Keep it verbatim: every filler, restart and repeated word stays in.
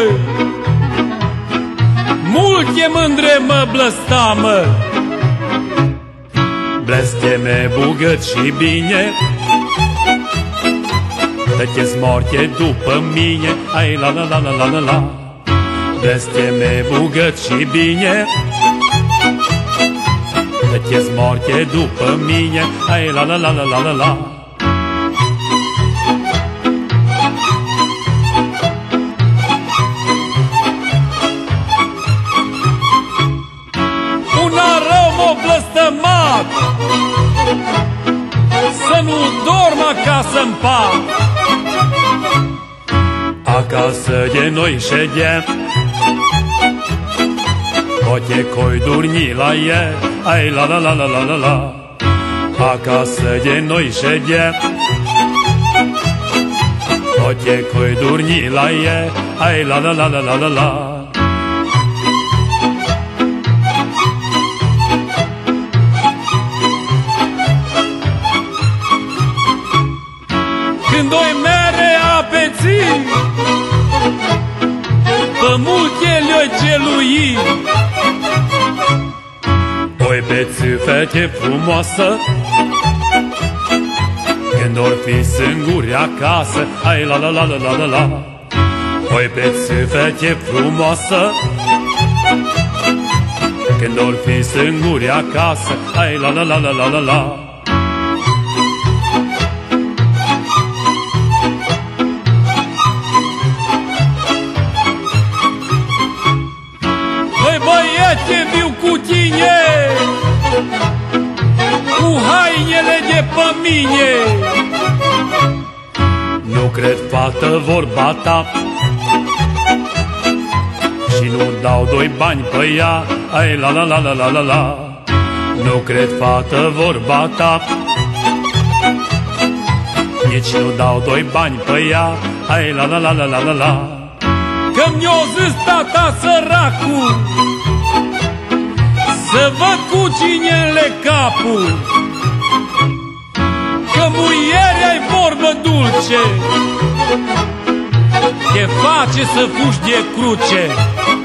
multe mândre mă blăstamă. Blesteme, bugăt și bine, Tăcheți morte după mine, ai la la la la la la la. Blesteme, bugăt și bine, Tăcheți morte după mine, ai la la la la la la la. Una rău m-o blăstămat, să nu dorm acasă-n pat. Acasă de noi ședem, poate coi durni la el, ai la la la la la la la. Acasă de noi ședem, poate coi durni la el, ai la la la la la la la. Când o mere apeții, pe multe le-o celui. Oi beți fete frumoasă, când or fi singuri acasă, ai la la la la la la la. Oi beți fete frumoasă, când or fi singuri acasă, ai la la la la la la la. Băiete, viu cu tine, cu hainele de pe mine. Nu cred, fată, vorba ta, și nu dau doi bani pe ea, ai la la la la la la la. Nu cred, fată, vorba ta, nici nu dau doi bani pe ea, ai la la la la la la la. Că mi-o zis tata săracul, să văd cu cine-le capul, că muierea-i vorbă dulce, te face să fugi de cruce.